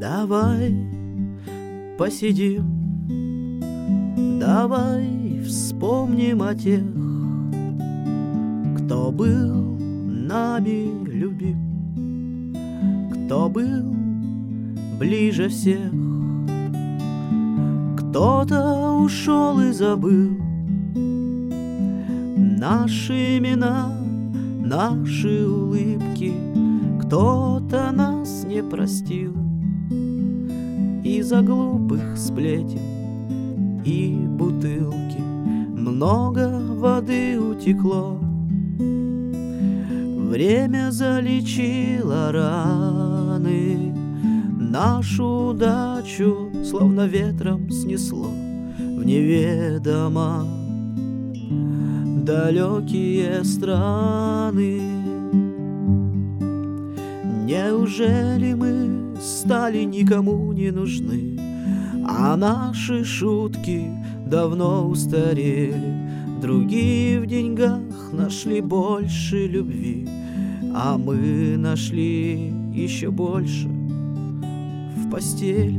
Давай посидим, давай вспомним о тех, кто был нами любим, кто был ближе всех. Кто-то ушел и забыл наши имена, наши улыбки. Кто-то нас не простил из-за глупых сплетен и бутылки. Много воды утекло, время залечило раны. Нашу удачу словно ветром снесло в неведомо далекие страны. Неужели мы стали никому не нужны, а наши шутки давно устарели? Другие в деньгах нашли больше любви, а мы нашли еще больше в постели.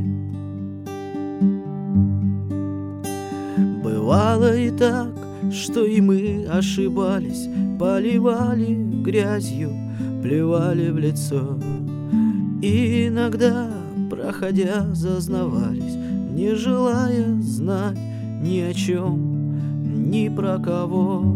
Бывало и так, что и мы ошибались, поливали грязью, плевали в лицо. И иногда, проходя, зазнавались, не желая знать ни о чем, ни про кого.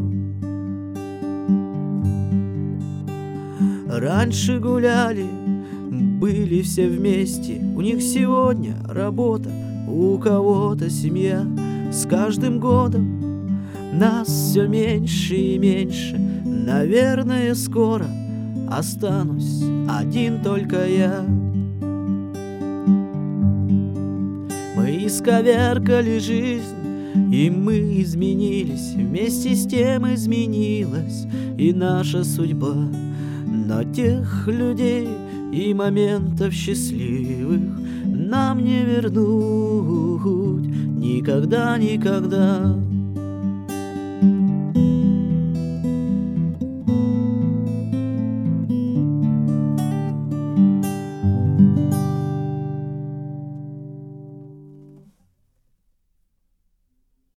Раньше гуляли, были все вместе, у них сегодня работа, у кого-то семья. С каждым годом нас все меньше и меньше, наверное, скоро останусь один только я. Мы исковеркали жизнь, и мы изменились, вместе с тем изменилась и наша судьба. Но тех людей и моментов счастливых нам не вернуть никогда, никогда.